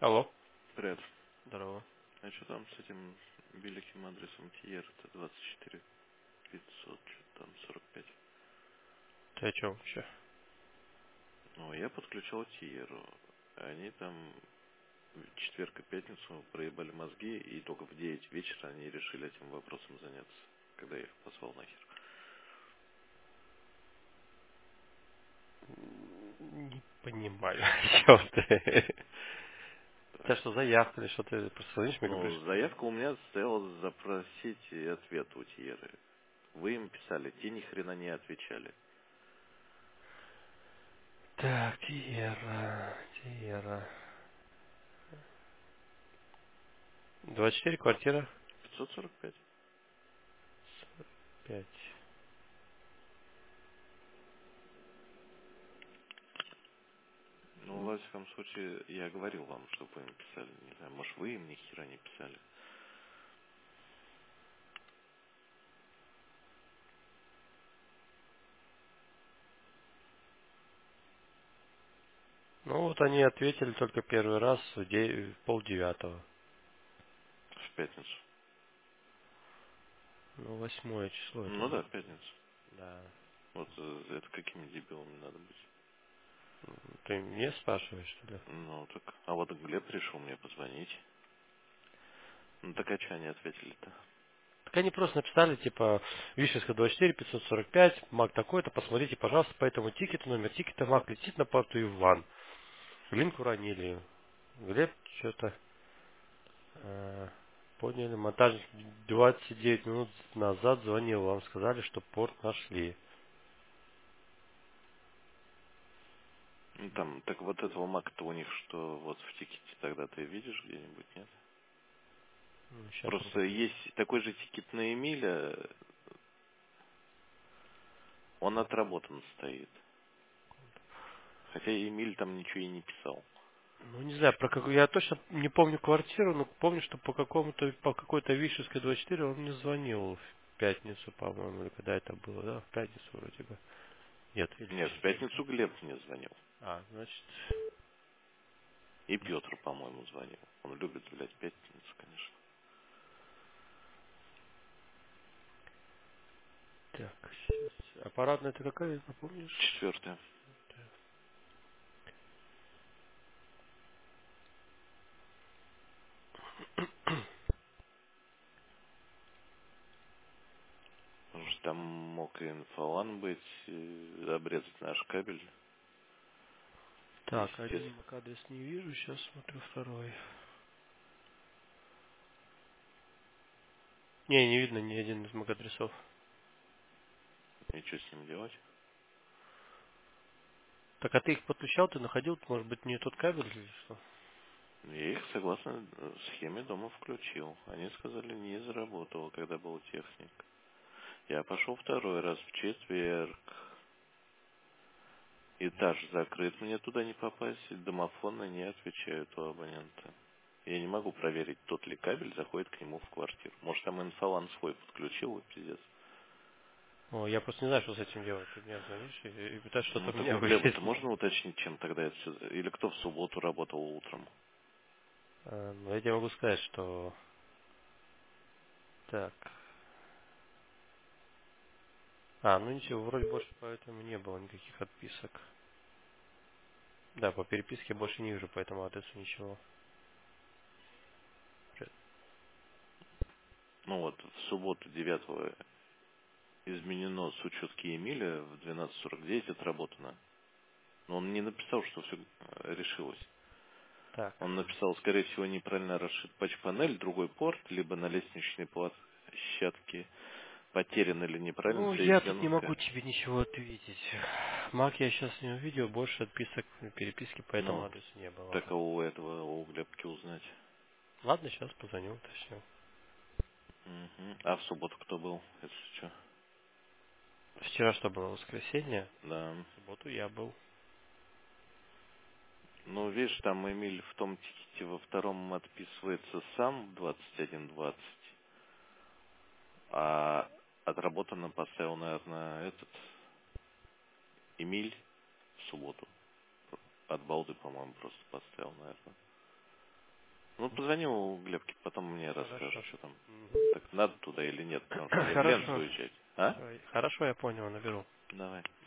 Алло. Привет. Здорово. А что там с этим великим адресом Тиер? Это 24 500, что там 45. Ты о чем вообще? Ну, я подключал Тиеру. Они там в четверг и пятницу проебали мозги, и только в 9 вечера они решили этим вопросом заняться, когда я их послал нахер. Не понимаю, о чем ты. У тебя что, заявка или что ты просто звонишь, мне говоришь? Ну, заявка у меня стояла запросить ответ у Тиеры. Вы им писали, те ни хрена не отвечали. Так, Тиера. 24, квартира 545. 5. Ну, во всяком случае, я говорил вам, чтобы вы им писали. Не знаю, может, вы им ни хера не писали. Ну вот они ответили только первый раз в полдевятого. В пятницу. Ну, 8 число это Ну да, было. в пятницу. Да. Вот это какими дебилами надо быть? Ты мне спрашиваешь, что ли? Ну так, а вот Глеб решил мне позвонить. Ну так а что они ответили-то? Так они просто написали, типа, Вишенская 24, 545, МАК такой-то, посмотрите, пожалуйста, по этому тикету, номер тикета, МАК летит на порту Иван. Линк уронили. Глеб что-то подняли. Монтажник 29 минут назад звонил. Вам сказали, что порт нашли. Ну там, так вот этого Мака-то у них что, вот в тикете тогда ты видишь где-нибудь, нет? Сейчас Просто посмотрю. есть такой же тикет на Эмиля, он отработан стоит. Хотя Эмиль там ничего и не писал. Ну, не знаю, про какую. Я точно не помню квартиру, но помню, что по какой-то Вишенской 24 он мне звонил в пятницу, по-моему, или когда это было, да? В пятницу вроде бы. Нет, или в Нет, в четверг. пятницу Глеб мне звонил. Значит, И Петр, по-моему, звонил. Он любит, блядь, пятницу, конечно. так, сейчас. Аппаратная это какая, напомнишь? Четвертое. Потому что там мог и инфолан быть, и обрезать наш кабель, Так, один естественно. MAC-адрес не вижу, сейчас смотрю второй. Не видно ни один из MAC-адресов. И что с ним делать? Так, а ты их подключал, ты находил, может быть, не тот кабель или что? Я их, согласно схеме, дома включил. Они сказали, не заработало, когда был техник. Я пошел второй раз в четверг. Этаж закрыт, мне туда не попасть, и домофоны не отвечают у абонента. Я не могу проверить, тот ли кабель заходит к нему в квартиру. Может, там инфолан свой подключил, и пиздец. О, я просто не знаю, что с этим делать. Ты мне звонишь и пытаешься что-то Ну, так мне у Глеба-то выяснить. можно уточнить, чем тогда это все... Или кто в субботу работал утром? Но я тебе могу сказать, что... Так. Ну ничего, вроде больше поэтому не было никаких отписок. Да, по переписке больше не вижу по этому адресу ничего. Ну вот, в субботу 9 изменено с учетки Эмиля в 12:49 отработано. Но он не написал, что все решилось. Так. Он написал, скорее всего, неправильно расшит патч-панель, другой порт, либо на лестничной площадке потерян или неправильно Ну, я тут не могу соединенка. тебе ничего ответить. Мак я сейчас не увидел, больше отписок, переписки по этому Ну, адресу не было. так а у этого, у Глебки узнать. Ладно, сейчас позвоню, уточню. Мгм. А в субботу кто был, если что? Вчера что было, воскресенье? Да. В субботу я был. Ну, видишь, там Эмиль в том тикете во втором отписывается сам в 21:20, а отработанно поставил, наверное, этот Эмиль в субботу. От балды, по-моему, просто поставил, наверное. Ну, позвони у Глебки, потом мне Хорошо. расскажешь, что там. Мгм. Так надо туда или нет, потому что мне в Ленск Хорошо. уезжать. А? Хорошо, я понял, наберу. Давай.